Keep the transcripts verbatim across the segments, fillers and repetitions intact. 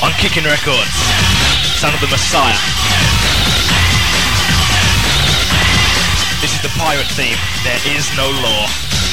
on Kicking Records. Son of the Messiah. This is the pirate theme. There is no law.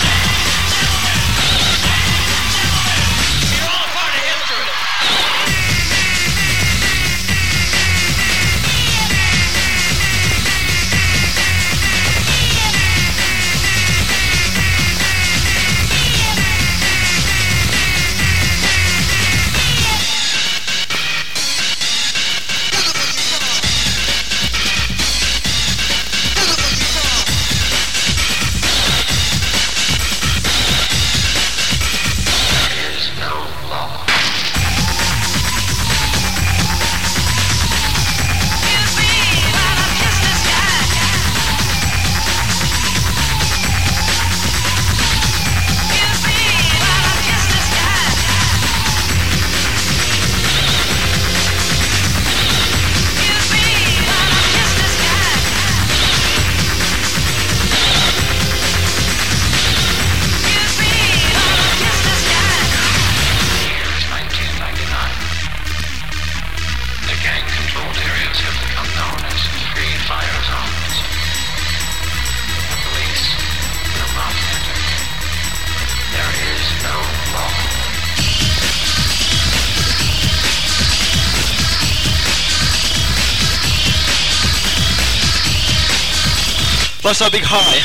Plus our big high.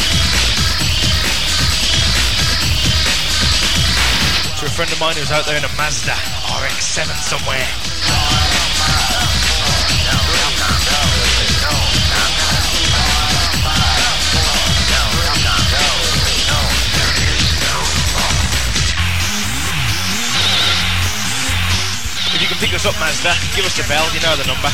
To a friend of mine who's out there in a Mazda R X seven somewhere. If you can pick us up, Mazda, give us a bell, you know the number.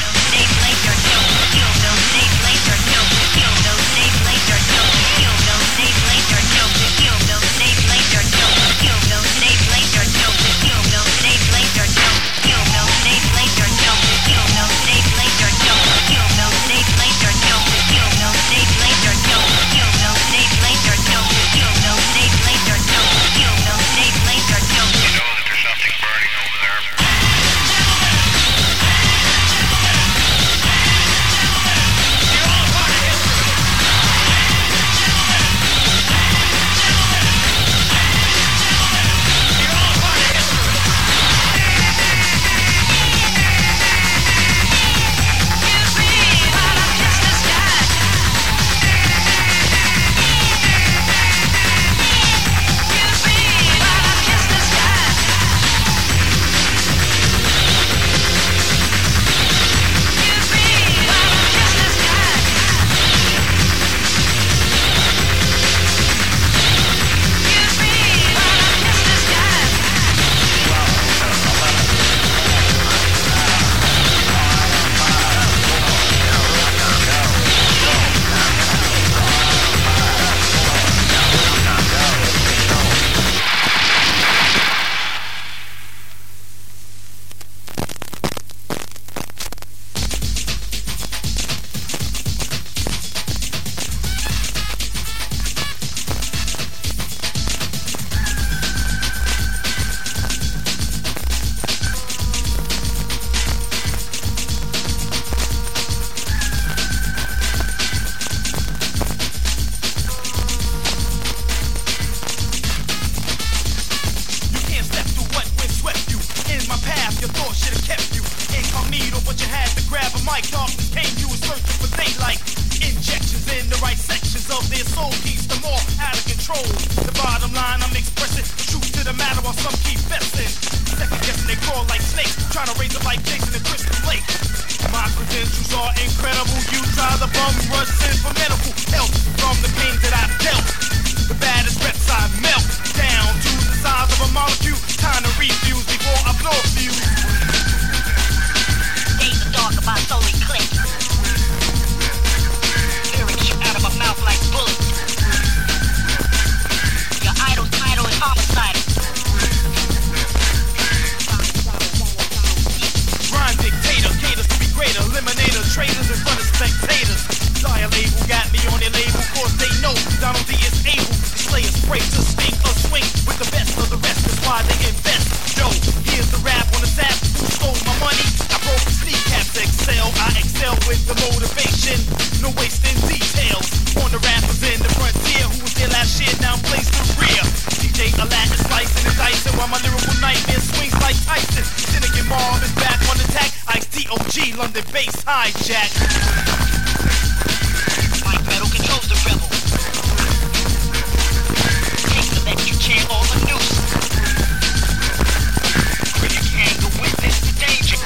Eliminator, traders in front of spectators. Dire label got me on their label, cause they know London bass hijack. Mike Metal controls the rebel. Take the electric chair or a noose. Where you can go witness the danger.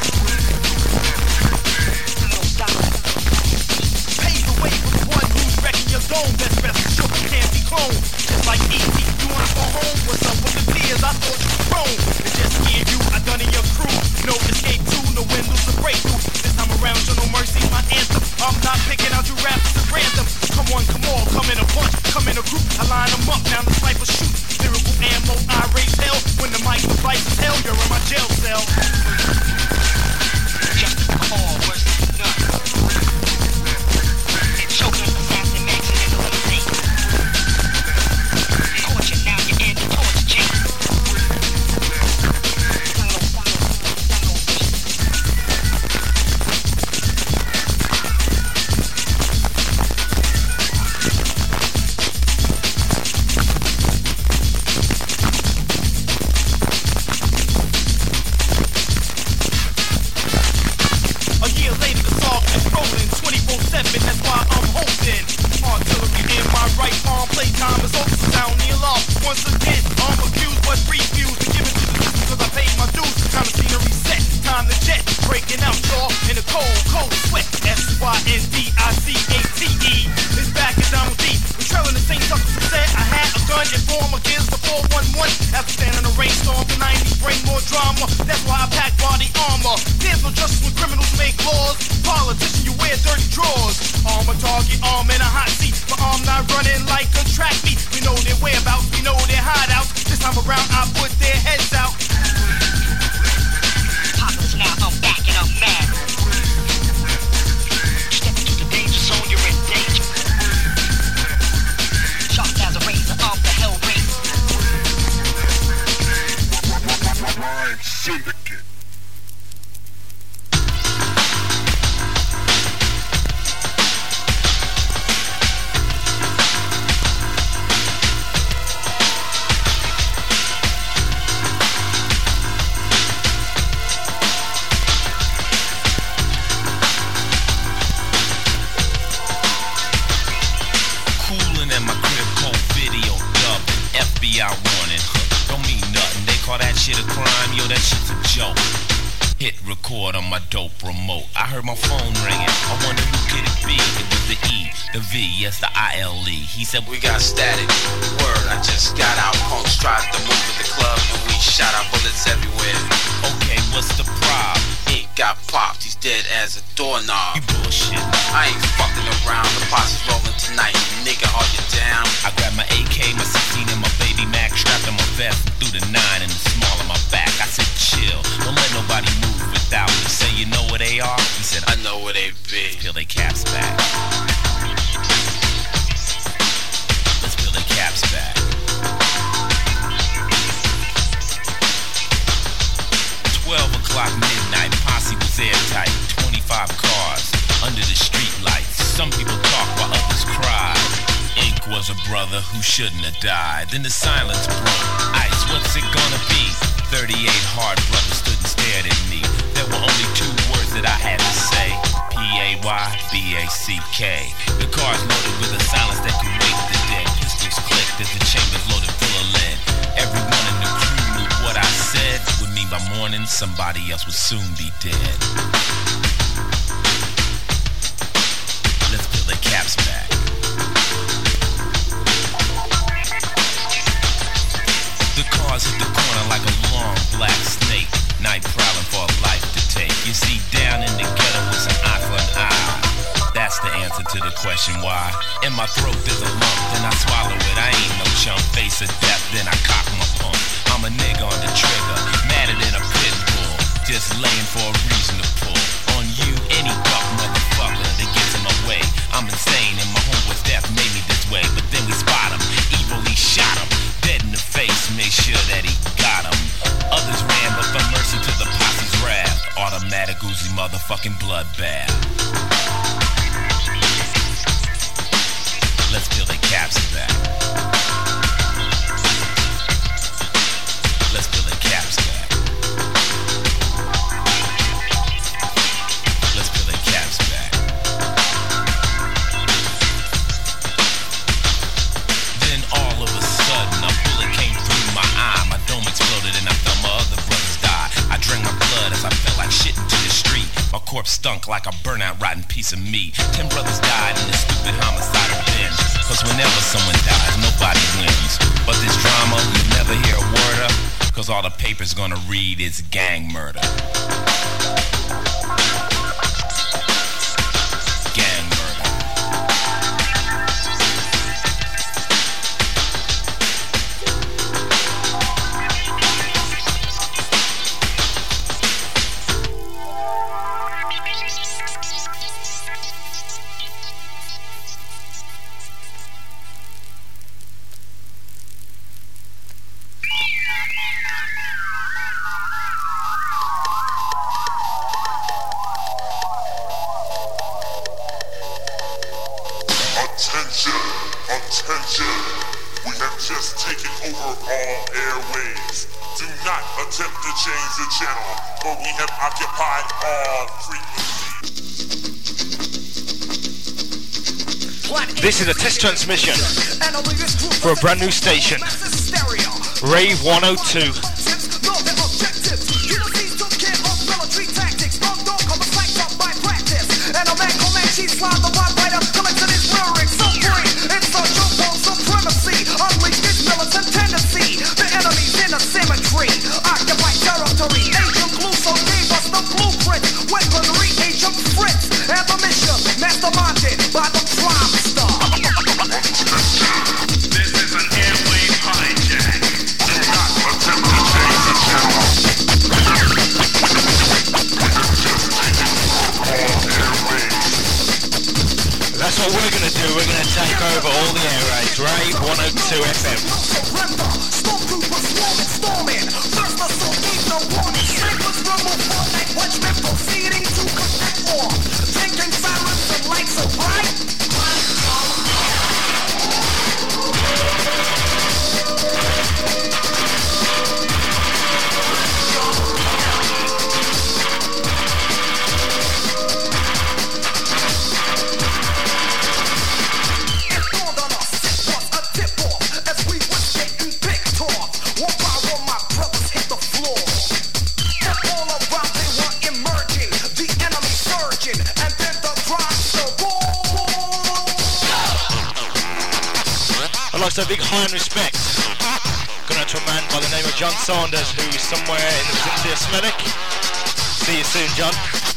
No stop. Pave the way for the one who's wrecking your dome. Best rest assured you can't be cloned. Just like E T, you wanna go home? What's up with the tears? I thought you were grown. It's just me and you, I done in your crew. No escape too, no windows to break through. This time around, show no mercy, my anthem. I'm not picking out your rappers at random. Come on, come on, come in a bunch, come in a group. I line them up, now the sniper shoot. Lyrical ammo, I raise hell. When the mic device is hell, you're in my jail cell. Just a call, worse than none. It's choking, assassin, maxing, and eliminating. Torture, now you're in the torture chamber. That's why I'm holding artillery in my right arm. Playtime is over, sound the alarm. Once again, I'm accused but refused to give it to the system cause I paid my dues. Time to scenery set, time to jet. Breaking out, y'all, in a cold, cold sweat. S Y N D I C A T E is back and down with D. We're trailing the same suckers who said I had a gun and form against the four one one. As we stand in the rainstorm, the nineties bring more drama. That's why I pack body armor. There's no justice when criminals make laws. Politician, you wear dirty drawers. Arm a target, arm in a hot seat. But I'm not running like a track meet. We know their whereabouts, we know their hideouts. This time around, I put their heads out. Poppers, now I'm back and I'm mad. Step into the danger zone, you're in danger. Sharp as a razor, I'm the hell raiser. Rhyme Syndicate. I warning, huh, don't mean nothing. They call that shit a crime, yo, that shit's a joke. Hit record on my dope remote. I heard my phone ringing. I wonder who could it be? It was the E, the V, yes, the I L E. He said, we got static. Word, I just got out. Punks tried to move to the club and we shot out bullets everywhere. Okay, what's the problem? He got popped, he's dead as a doorknob. You bullshit. I ain't fucking around, the posse's rolling tonight. Nigga, are you down? I grabbed my A K, my sixteen and my baby Mac, strapped on my vest and threw the nine in the small of my back. I said, chill, don't let nobody move without me. Say, you know where they are? He said, I know where they be. Peel their caps back. Let's peel their caps back. twelve o'clock midnight, posse was airtight. twenty-five cars under the street lights. Some people talk while others cry. Ink was a brother who shouldn't have died. Then the silence broke. Ice, what's it gonna be? thirty-eight hard brothers stood and stared at me. There were only two words that I had to say. P A Y B A C K. The cars loaded with a silence that could wake the dead. Pistols clicked as the chambers loaded full of lead. Everyone in the crew knew what I said would mean by morning somebody else would soon be dead. Let's peel their caps back. The cars hit the corner like a long black snake. Night prowling for a life to take. You see, down in the ghetto was an eye for an eye. That's the answer to the question why. In my throat there's a lump, then I swallow it. I ain't no chump, face of death, then I cock my pump. I'm a nigga on the trigger, madder than a pit bull. Just laying for a reason to pull. On you, any duck motherfucker that gets in my way. I'm insane and my homeboy's death made me this way. But then we spot him, evilly shot him. Dead in the face, made sure that he got him. Others ran, but for mercy to the posse's wrath. Automatic Uzi motherfucking bloodbath. Let's peel their caps back. Let's peel their caps back. Let's corpse stunk like a burnout rotten piece of meat. Ten brothers died in this stupid homicidal bin. Cause whenever someone dies, nobody wins. But this drama, you never hear a word of. Cause all the paper's gonna read is gang murder. Gang murder. Attention, attention, we have just taken over all airwaves. Do not attempt to change the channel, for we have occupied all frequencies. This is a test transmission for a brand new station, Rave one oh two. And a man called Man, she slide the wide writer, collected his lyrics so free. It's a jump on supremacy, unleash this militant tendency. The enemy's in a cemetery, occupy territory. Agent Cluso gave us the blueprint, weaponry, Agent Fritz, and the mission, masterminded by the Prime Star. This is an airwave hijack. Do not attempt to change the channel. That's what we're gonna do, we're gonna take over all the airwaves, Rave one oh two F M. Stormtroopers swarming, storming. First assault gave no warning. Snipers rumble for night watchmen proceeding to connect war. Thinking sirens and lights so bright. I'd like to have a big high and respect going out to a man by the name of John Saunders, who's somewhere in the vicinity of Smethwick. See you soon, John.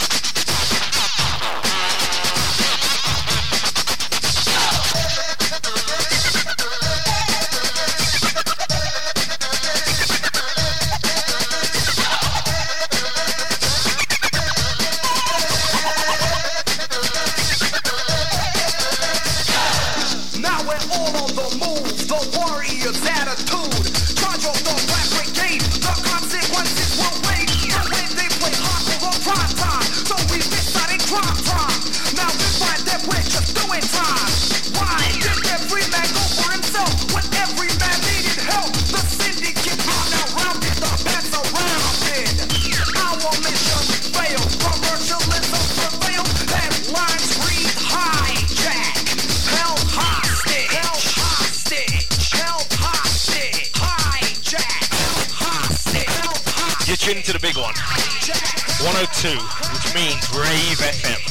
Into the big one, one oh two, which means Rave F M.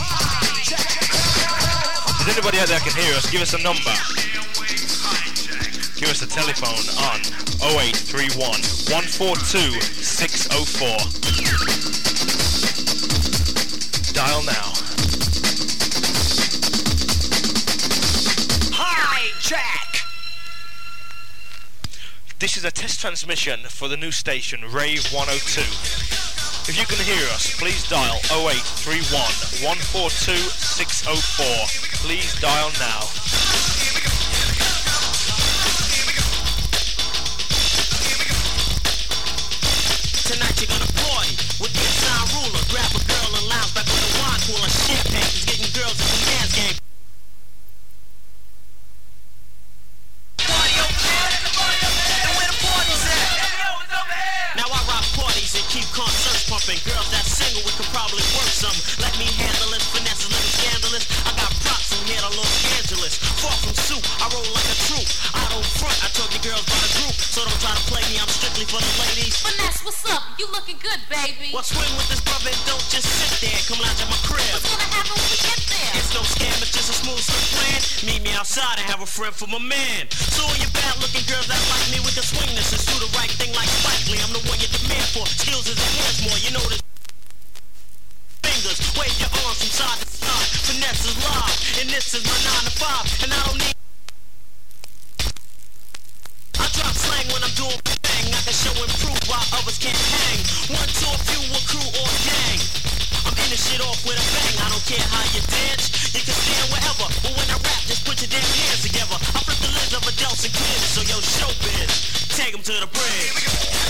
If there's anybody out there that can hear us, give us a number. Give us a telephone on oh eight three one, one four two, six oh four. Dial now. Hijack! This is a test transmission for the new station, Rave one oh two. If you can hear us, please dial oh eight three one, one four two, six oh four. Please dial now. Tonight you're gonna party with the sign ruler. Grab a girl and lounge back with a wine cooler. Champagne is getting girls in the dance game. Keep concerts pumping, girls that single, we could probably work some. Let me handle it, finesse, let me scandalous. I got props from here to Los Angeles. Far from soup, I roll like a troop. I don't front, I told you girls by the group. So don't try to play me, I'm strictly for the ladies. Finesse, what's up? You looking good, baby. Well, swing with this brother and don't just sit there. Come lounge at my crib. What's gonna happen when we get there? It's no scam, it's just a smooth slick plan. Meet me outside and have a friend for my man. So all you bad looking girls that like me, we can swing this and do the right thing like Spike Lee. I'm the one you demand for. Skills is enhanced more, you know this. Fingers, wave your arms from side to side. Finesse is live, and this is my nine to five. And I don't need. I drop slang when I'm doing my thing. I can show and prove why others can't hang. One to a few, a crew or a gang. I'm in this shit off with a bang. I don't care how you dance. You can stand wherever, but when I rap, just put your damn hands together. I flip the lids of adults and kids, so yo, showbiz, take them to the bridge.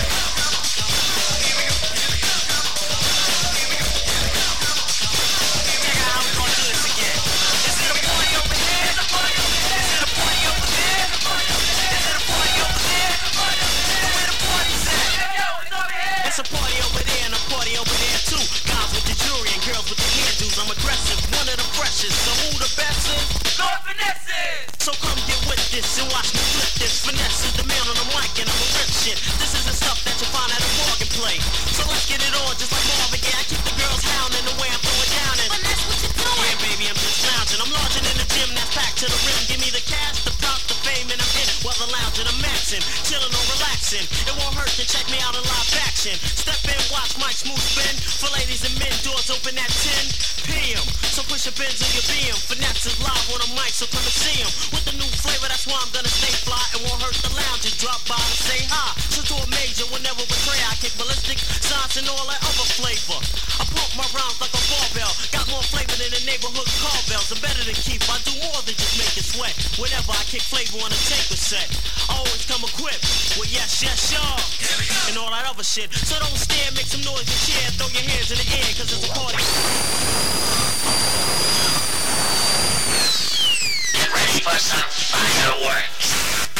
It's a party over there and a party over there too. Guys with the jewelry and girls with the hairdos. I'm aggressive, one of the freshest. So who the best is? Lord Finesse! So come get with this and watch me flip this. Finesse is the man on the mic and I'm a rip shit. This is the stuff that you find at a bargain play. So let's get it on just like Marvin Gaye. I keep the girls howling the way I'm throwing down and Finesse, what you doing? Yeah, baby, I'm just lounging. I'm launching in the gym that's packed to the rim. Give me the cash, the props, the fame, and I'm in. While the lounging, I'm maxing, chilling or relaxing. It won't hurt to check me out in live action. Step in, watch Mike smooth spin. For ladies and men, doors open at ten p.m. So push your bins on your B M. Finesse is live on a mic, so come and see him. With the new flavor, that's why I'm gonna stay fly. It won't hurt the loungers, drop by and say hi. So to a major, will never betray. I kick ballistic signs and all that other flavor. I pump my rhymes like a barbell. Got more flavor than the neighborhood car bells. I'm better than Keith, I do more than just make it sweat. Whenever I kick flavor on a taper set, I always come equipped with yes, yes, y'all, and all that other shit. So don't stare, make some noise and cheer. Throw your hands in the air, cause it's a party. Get ready for some fireworks.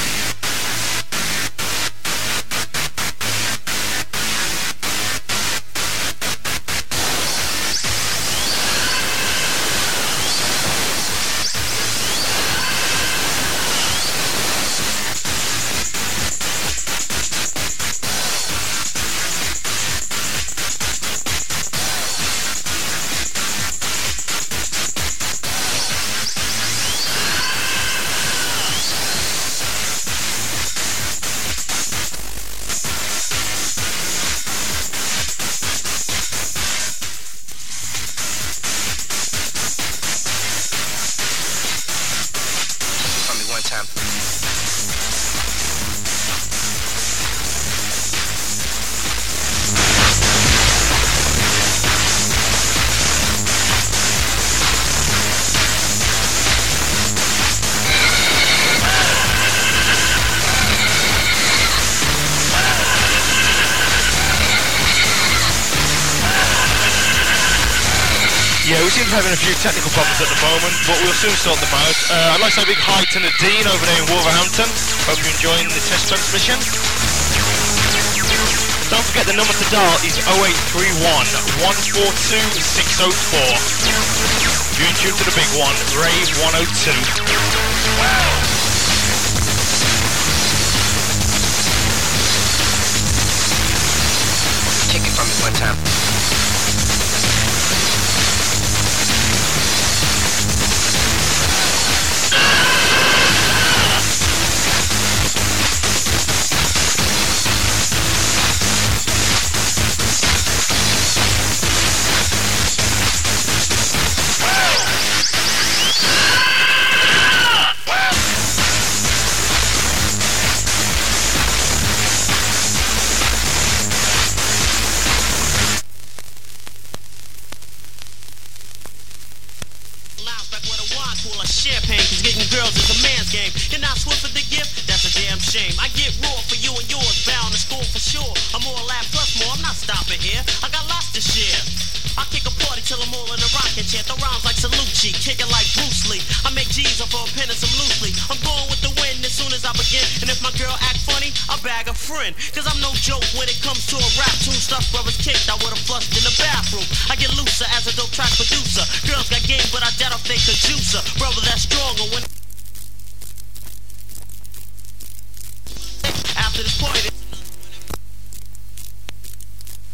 Yeah, we seem to be having a few technical problems at the moment, but we'll soon sort them out. Uh, I'd like to say a big hi to Nadine over there in Wolverhampton. Hope you're enjoying the test transmission. Don't forget the number to dial is oh eight three one, one four two, six oh four. You're in tune to the big one, Rave one oh two. Take it from me one time. Champagne, cause getting girls is a man's game. You're not swift with the gift, that's a damn shame. I get raw for you and yours, bound to score for sure. I'm all lab plus more, I'm not stopping here. I got lots to share. I kick a party till I'm all in a rocking chair. Throw rhymes like Salucci, kick it like Bruce Lee. I make G's up for a pen and some loosely. I'm going with the wind as soon as I begin. And if my girl act funny, I'll bag a friend. Cause I'm no joke when it comes to a rap tune. Stuff brothers kicked, I would've flushed in the bathroom. I get looser as a dope track producer. Girls got game, but I doubt if they could juice her. Brother that's stronger when after this party.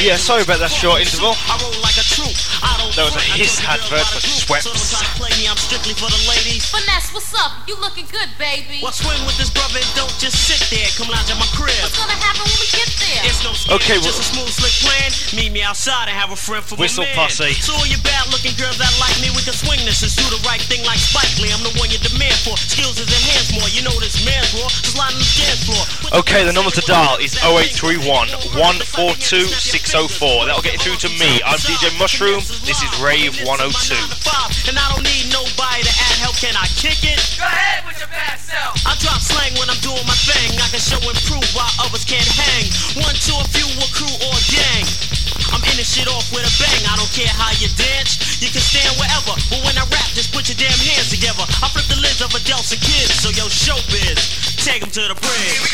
yeah, sorry about that short interval. I roll like a troop. I don't That was a front, I Hiss told the girls advert how to for group. Schweppes. So don't try to play me, I'm strictly for the ladies. Finesse, what's up? You looking good, baby. Well, swing with this brother and don't just sit there. Come lounge at my crib. What's gonna happen when we get there? It's no scam, Okay, just well- a smooth, slick plan. Meet me outside and have a friend for Whistle my man. posse. So all you bad-looking girls that like me, we can swing this and do the right thing like Spike Lee. I'm the one you demand for. Skills is enhanced more. You know this man's raw. Just line on the dance floor. Okay, the number to dial is oh eight three one, one four two, six oh four. That'll get you through to me. I'm D J Mushroom. This is Rave one oh two. And I don't need nobody to add help. Can I kick it? Go ahead with your bad self. I drop slang when I'm doing my thing. I can show and prove while others can't hang. One to a few, a crew or gang. I'm in this shit off with a bang. I don't care how you dance. You can stand wherever. But when I rap, just put your damn hands together. I flip the lids of adults and kids. So yo, showbiz, take them to the bridge.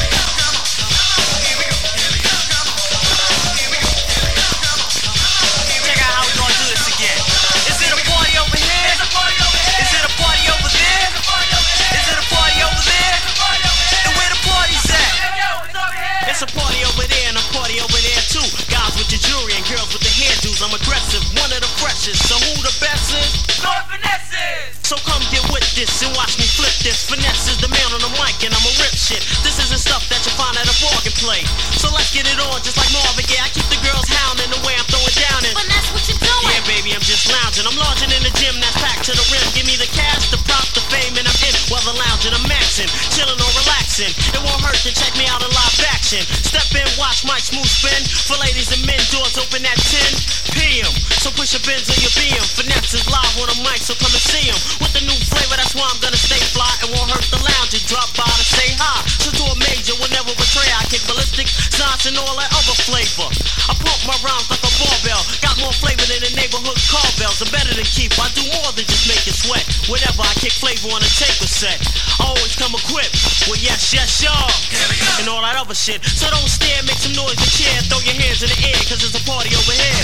Check out how we gonna do this again. Is it a party over here? Is it a party over there? Is it a party over there? And where the party's at? It's a party over there and a party over there too. Guys with the jewelry and girls with the hairdos. I'm aggressive, one of the freshest. So who the best is? Lord Finesses. So come get with this and watch me flip this. Finesse is the man on the mic and I'm a rip shit. This isn't stuff that you find at a bargain play. So let's get it on just like Marvin Gaye. I keep the girls hounding the way I'm throwing down it. Finesse, what you doing? Yeah, baby, I'm just lounging. I'm launching in the gym that's packed to the rim. Give me the cash, the prop, the fame, and I'm in. While the lounging, I'm maxing, chilling or relaxing. It won't hurt to check me out in live action. Step in, watch my smooth spin. For ladies and men, doors open at ten p.m. So push your bins or your B M. Finesse is live on the mic, so come and see him. With the new flavor, that's why I'm gonna stay fly. It won't hurt the lounge, you drop by to say hi. So to a major will never betray. I kick ballistic, science and all that other flavor. I pump my rhymes like a barbell. Got more flavor than the neighborhood car bells. I'm better than Keith, I do more than just make you sweat. Whatever, I kick flavor on a tape set. I always come equipped with yes, yes, y'all. And all that other shit. So don't stare, make some noise and cheer. Throw your hands in the air, cause there's a party over here.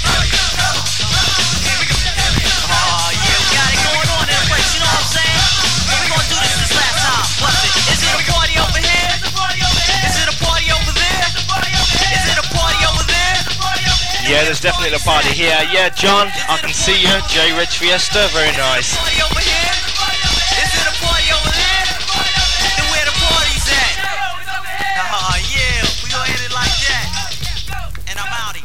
Oh yeah, we got it going on in the place, you know what I'm saying? We're gonna do this this last time. What's it? Is it a party over here? Is it a party over there? Is it a party over there? Yeah, there's definitely a party here. Yeah, John, I can see you. J Reg Fiesta, very nice. Party over here? Is it a party over there? Then where the party's at? Oh yeah, we gonna hit it like that. And I'm outie.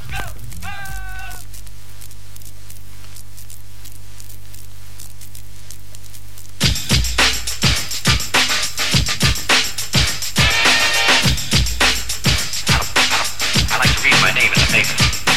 I like to read my name in the paper.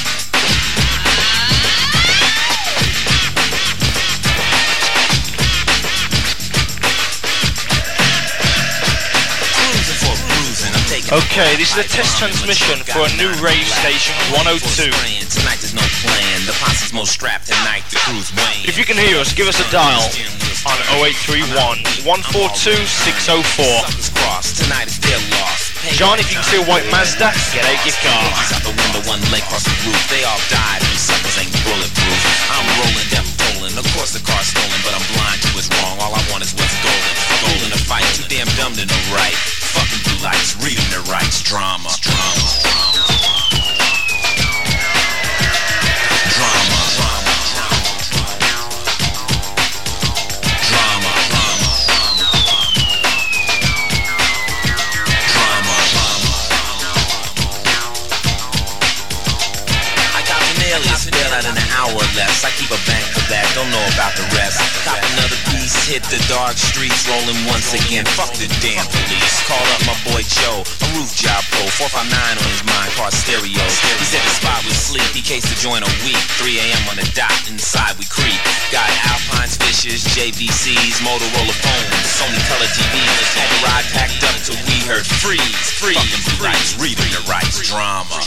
Okay, this is a test transmission for a new rave station, one oh two. Tonight there's no plan. The posse's most strapped tonight. The crew's weighing. If you can hear us, give us a dial on oh eight three one, one four two, six oh four. Tonight is their loss. John, if you can see a white Mazda, get out your car. Out the window, one leg across the roof. They all died. These suckers ain't bulletproof. I'm rolling, them rolling. Of course the car's stolen, but I'm blind to what's wrong. All I want is what's golden. Golden to fight. Too damn dumb to know right. Fucking blue lights, reading the rights. Drama. Drama. Drama. Drama. Drama. Drama. I got the alias, bail out in an hour or less. I keep a bank for that, don't know about the rest. Cop another piece, hit the dark streets, rolling once again. Fuck the damn police. Called up my boy Joe, a roof job pro, four five nine on his mind, car stereo. He said the spot was sleep, he cased the joint a week. three a.m. on the dot, inside we creep. Got Alpines, Fishers, J V Cs, Motorola phones, Sony color T Vs. Had the ride packed up till we heard freeze, freeze. Fucking blue lights, reading the rights. Drama.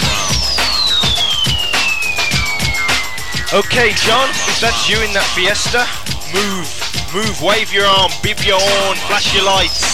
Okay, John, if that's you in that Fiesta, move, move, wave your arm, bib your horn, flash your lights.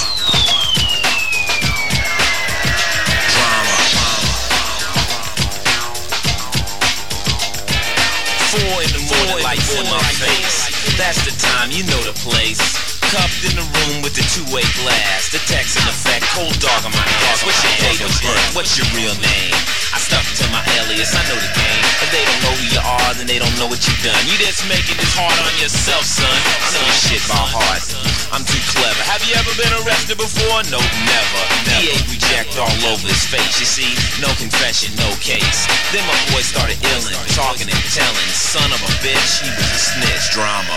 Four in the morning, lights in my face. That's the time, you know the place. Cupped in the room with the two-way glass, the text in effect, cold dog on my ass. What's your date of birth? What's your real name? I stuck to my alias, I know the game. If they don't know who you are, then they don't know what you've done. You just making this hard on yourself, son. I know your shit by heart. I'm too clever. Have you ever been arrested before? Nope, never. D A reject all over his face. You see, no confession, no case. Then my boy started illin', talking and telling. Son of a bitch, he was a snitch. Drama.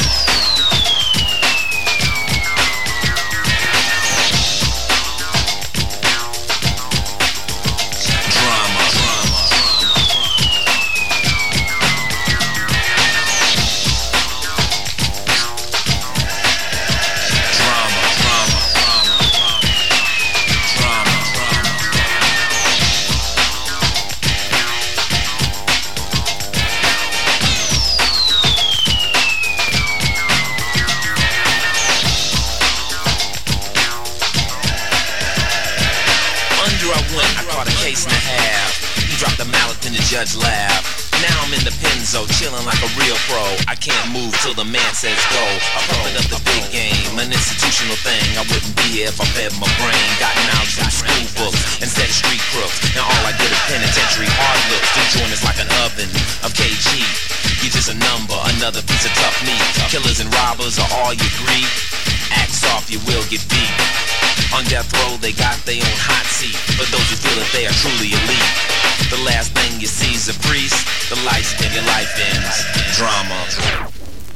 Judge laughed. Now I'm in the Penzo, chilling like a real pro. I can't move till the man says go. I pumping up the big game, an institutional thing. I wouldn't be here if I fed my brain. Got knowledge from school books instead of street crooks. Now all I get is penitentiary hard looks. The joint is like an oven of K G. You're just a number, another piece of tough meat. Killers and robbers are all you greet. Axe off, you will get beat. On death row, they got their own hot seat. For those who feel that they are truly elite. The last thing you see is a priest. The lights dim, your life ends. Drama.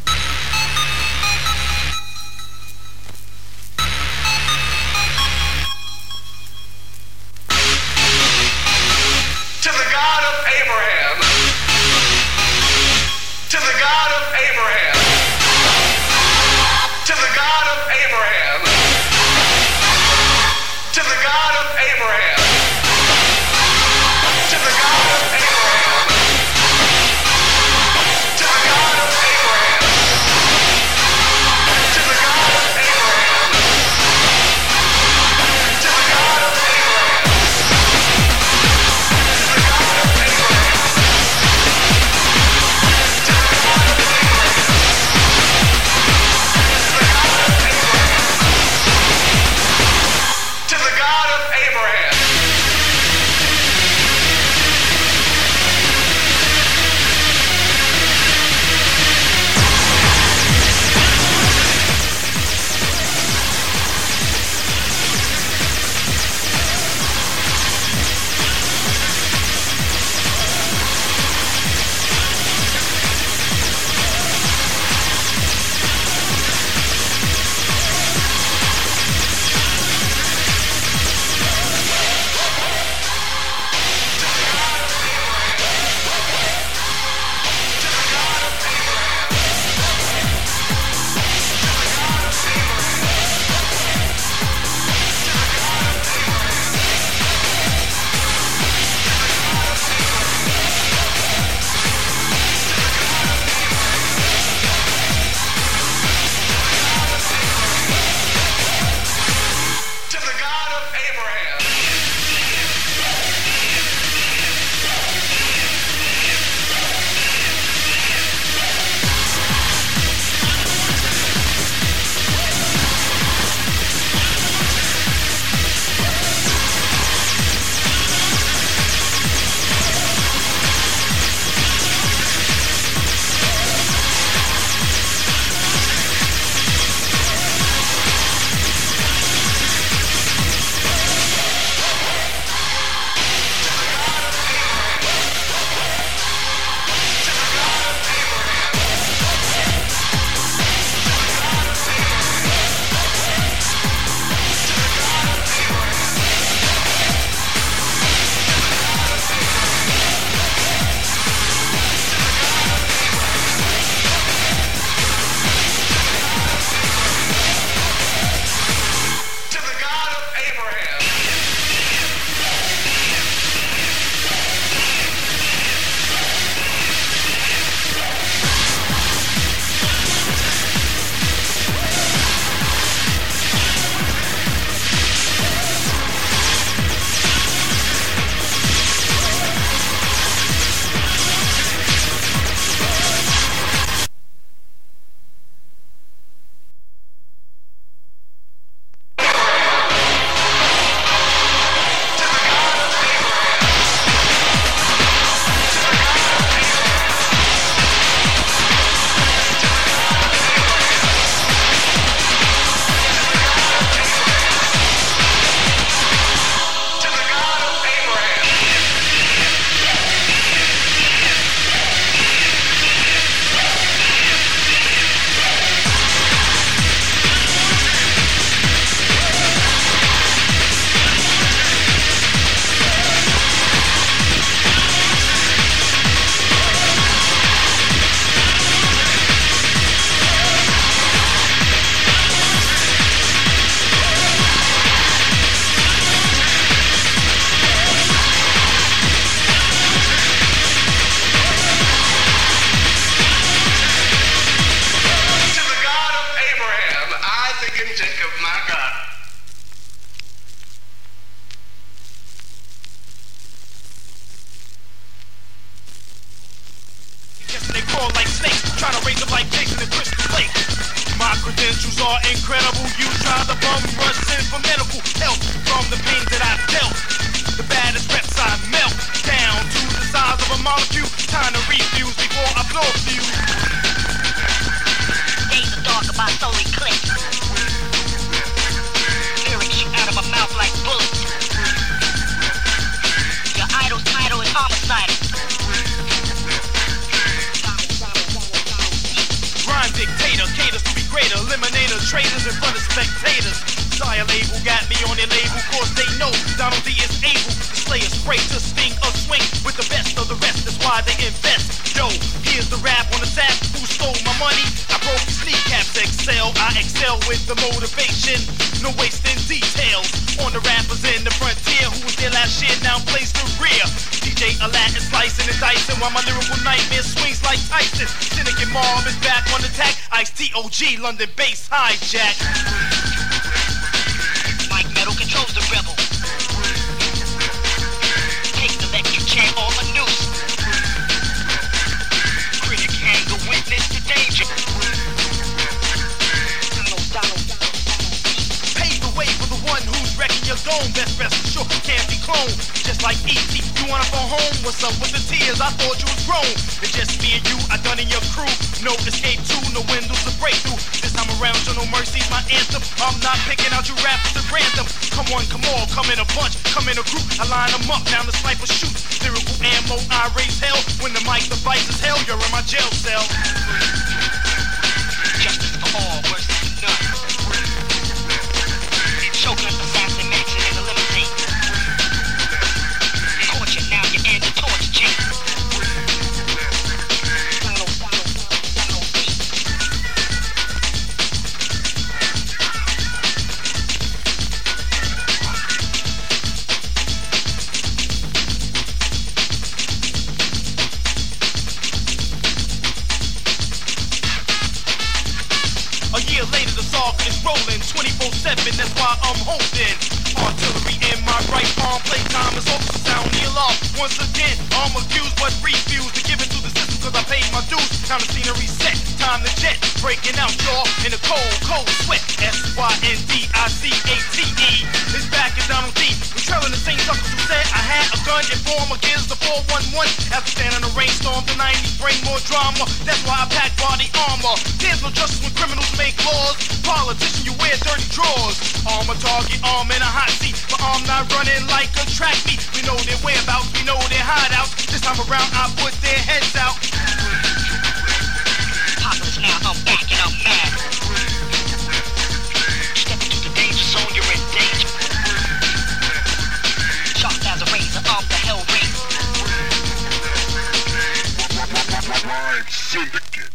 To the God of Abraham. To the God of Abraham. To the God of Abraham. To the God of Abraham. To the God of Abraham. To the God of Abraham. trying to raise up like Jason and Crystal Lake. My credentials are incredible. You try the bum rush in for medical help from the pain that I dealt. The baddest reps I melt down to the size of a molecule. Time to refuse before I blow a fuse. Days are dark about slowly click. Lyrics shoot out of my mouth like bullets. Your idol's title is homicidal. Rhyme dictator, caters to be greater. Eliminator, traitors in front of spectators. Sire label got me on their label, cause they know Donald D is able to slay a spray, to sting a swing with the best of the rest. That's why they invest. Yo, here's the rap on the tap. Who stole my money? I broke his kneecaps. Excel, I excel with the motivation. No wasting details on the rappers in the frontier. Who was there last year now plays the rear. D J Aladdin slicing and dicing while my lyrical nightmare swings like Tyson. Cynic and Mob is back on attack. Ice T O G, London bass hijack. Mike Metal controls the rebel. Take the electric chair or a noose. Critic hang the witness to danger. Donald, Donald, Donald. Pave the way for the one who's wrecking your dome. Best rest assured can't be cloned. Just like E T, you wanna go home? What's up with the tears? I thought you was grown. It's just me and you, I done in your crew. No escape too, no windows to break through. This time around, show no mercy's my anthem. I'm not picking out you rappers at random. Come on, come on, come in a bunch, come in a group. I line them up, now the sniper shoots. Lyrical ammo, I raise hell. When the mic device is hell, you're in my jail cell. Justice for all, mercy for none. Choke up assassin, maxing in the limousine. Caught you, now you're in the torture chamber. Donald, Donald, Donald, Donald. A year later, the saga is rolling twenty-four seven, that's why I'm holding artillery in my right arm. Playtime is over, sound the alarm. Once again, I'm accused but refuse to give it to the system cause I paid my dues. Time the scenery set, time to jet. Breaking out, y'all, in the cold, cold sweat. S Y N D I C A T E is back in Donald D. We're trailing the same suckers who said I had a gun in form against the four one one. After standing in a rainstorm, the nineties bring more drama. That's why I pack body armor. There's no justice when criminals make laws. Politician, you wear dirty drawers. Arm a target, arm in a hot seat. But I'm not running like a track meet. We know their whereabouts, we know their hideouts. This time around, I put their heads out. Poppers now, I'm back and I'm mad. Step into the danger zone, you're in danger. Sharp as a razor, I'm the hell raiser. Rhyme Syndicate.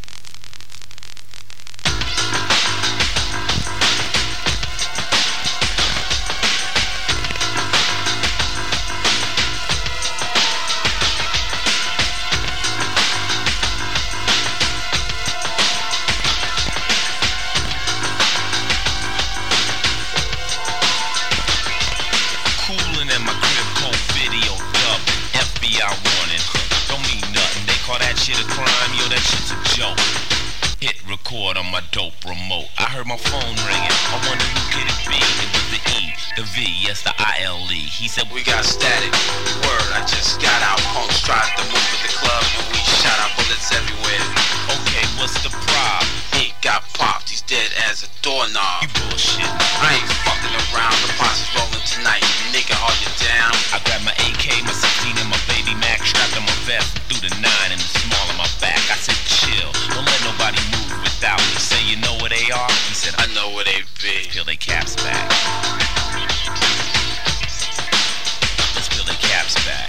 Shit a crime, yo, that shit's a joke. Hit record on my dope remote. I heard my phone ringing. I wonder who could it be? It was the E, the V, yes, the I L E. He said, We got static. Word, I just got out. Punks tried to move with the club, and we shot out bullets everywhere. Okay, what's the problem? He got popped. He's dead as a doorknob. You bullshit. I ain't fucking around. The posse's rolling tonight. Nigga, are you down? I grabbed my A K, my sixteen, and my baby Mac, strapped on my vest, and threw the nine in the small of my back. I said, chill, don't let nobody move without me. Say, you know where they are? He said, I know where they be. Peel their caps back. Let's peel their caps back.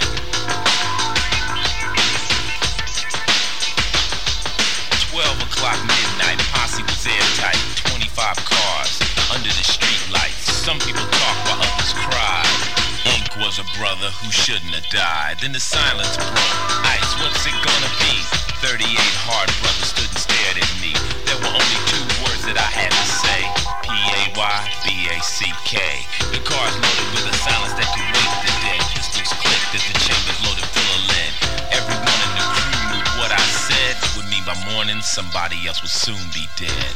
twelve o'clock midnight, posse was airtight. twenty-five cars under the street lights. Some people talk while others cry. Ink was a brother who shouldn't have died. Then the silence broke. Ice, what's it gonna be? thirty-eight hard brothers stood and stared at me. There were only two words that I had to say. P A Y B A C K. The cars loaded with a silence that could wake the dead. Pistols clicked as the chambers loaded full of lead. Everyone in the crew knew what I said would mean by morning morning, somebody else will soon be dead.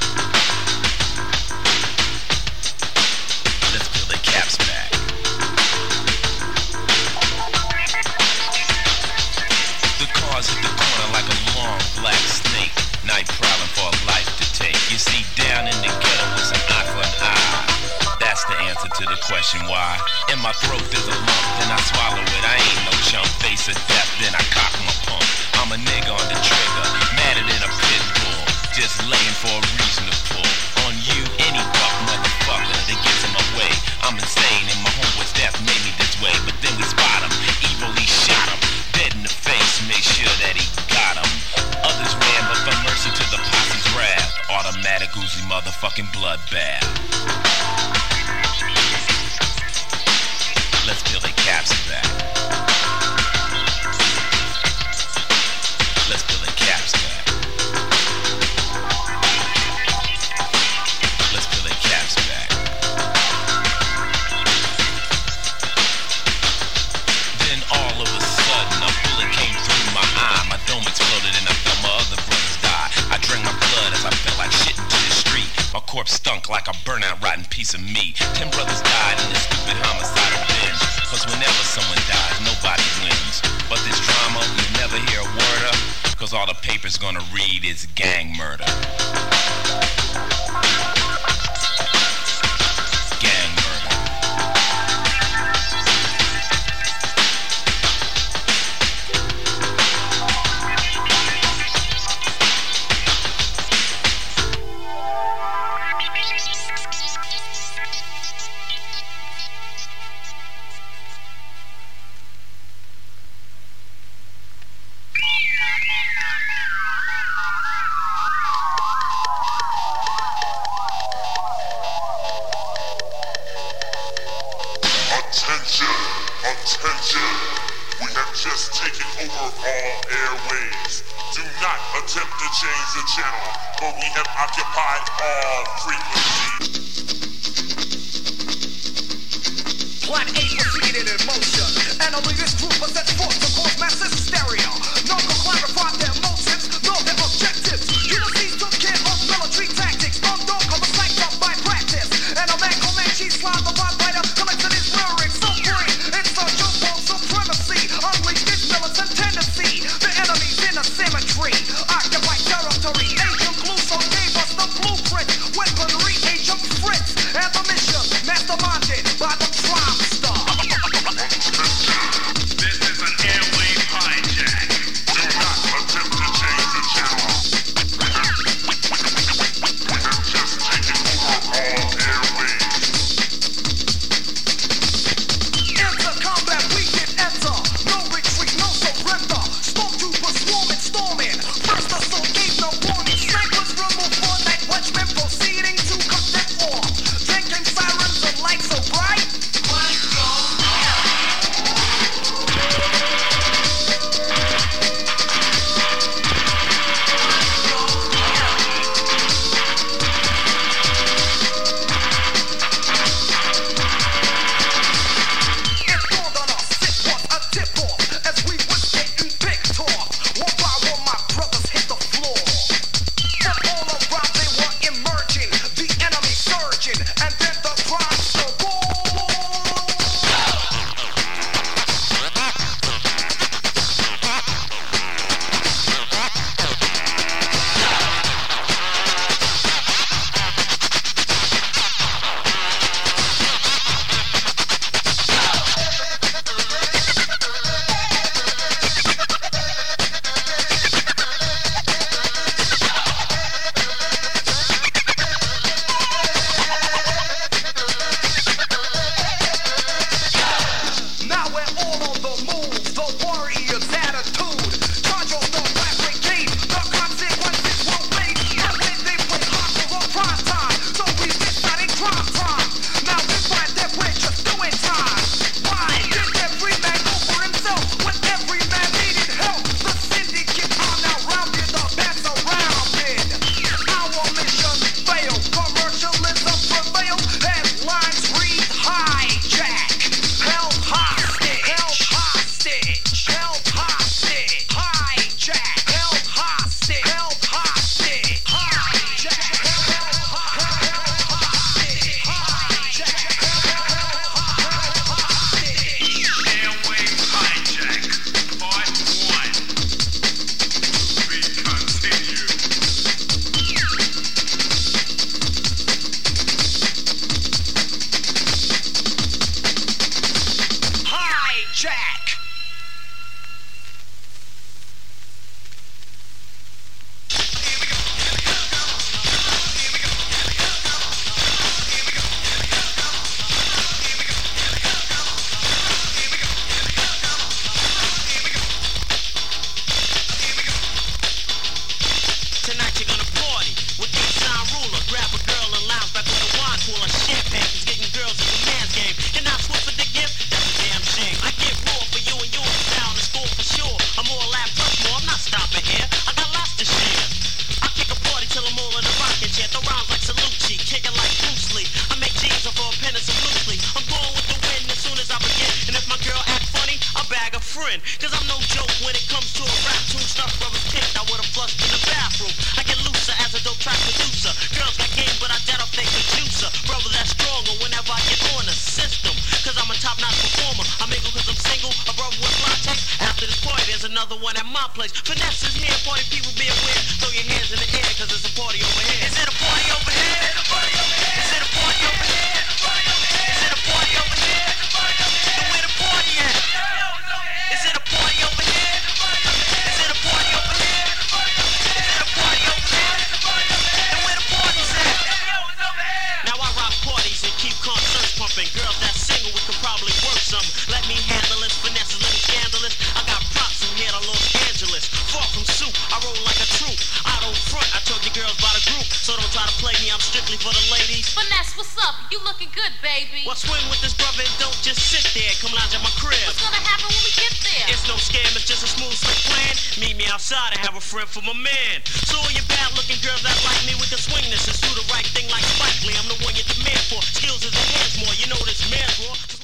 Let's peel their caps back. The cars at the corner like a long black snake, night prowling for a life to take. You see, down in the ghetto is an eye for an eye. That's the answer to the question why. In my throat there's a lump, then I swallow it. I ain't no chump, face of death, then I cock my pump. I'm a nigga on the trigger, madder than a pit bull, just laying for a reason to pull on you, any buck motherfucker that gets in my way. I'm insane and my homeboy's death made me this way, but then we spot him, evilly shot him, dead in the face, make sure that he got him. Others ran but for mercy to the posse's wrath, automatic Uzi motherfucking bloodbath. Let's peel their caps back. Let's peel their caps back. Let's peel their caps back. Then all of a sudden a bullet came through my eye. My dome exploded and I felt my other brothers die. I drank my blood as I felt like shit into the street. My corpse stunk like a burnout rotten piece of meat. Ten brothers died in this stupid homicidal binge. Cause whenever someone dies, nobody wins. But this drama, you never hear a word of, cause all the paper's gonna read is gang murder. Gang murder. Attention, attention, we have just taken over all airwaves. Do not attempt to change the channel, for we have occupied all frequencies. Plan A proceeded in motion. And only this group was set forth to cause mass hysteria. None will clarify their motives, nor their objectives. Ulysses took care of military tactics. Undone come a sight up by practice. And a man called Manchi slide the vibe writer collected his lyrics so green. It's a jump on supremacy. Unleash this militant tendency. The enemy's in a cemetery. Occupy territory. Agent Cluso gave us the blueprint. Weaponry, Agent Fritz. And the mission, masterminded by the crime star. This is an airwave hijack. Do not attempt to change the channel. We have just taken over all airwaves. Enter combat, we can enter. No retreat, no surrender. Stormtroopers swarming, storming. full of champagne, cause getting girls is a man's game. You're not swift for the gift? That's a damn shame. I get raw for you and yours down the score for sure. I'm all that plus more, I'm not stopping here. I got lots to share. I kick a party till I'm all in a rocking chair. Throw rounds like Salucci, kicking like Bruce Lee. I make jeans up for a pen and some loosely. I'm going with the wind as soon as I begin. And if my girl act funny, I'll bag a friend. Cause I'm no joke when it comes to a rap tune. Stuff brothers kicked, I would've flushed in the bathroom. I get looser as a dope track producer. Girls got game, but I doubt if they could juice her. Brother, that's stronger whenever I get on the system. Cause I'm a top-notch performer. I mingle cause I'm single, a brother with latte. After this party, there's another one at my place. Finesse is here, party people be aware. Throw your hands in the air, cause it's a party over here. Is it a party over here? Is it a party over here? Is it a party over here? Is it a party over here? Then where the party at? Is it a party over here? Is it a party over here? Is it a party over here? Then where the party's at? Now I rock parties and keep concerts pumping. Girls that single, we could probably work some. Let me handle this, finesse a little scandalous. I got props from here to Los Angeles. Far from soup, I roll like a troop. I don't front, I told you girls by the group. So don't try to play me, I'm strictly for the ladies. Finesse, what's up? You looking good, baby. Well, swing with this brother and don't just sit there. Come lounge at my crib. What's gonna happen when we get there? It's no scam, it's just a smooth, slick plan. Meet me outside and have a friend for my man. So all you bad-looking girls that like me, we can swing this and do the right thing like Spike Lee. I'm the one you demand for. Skills is the hands more, you know this man's raw.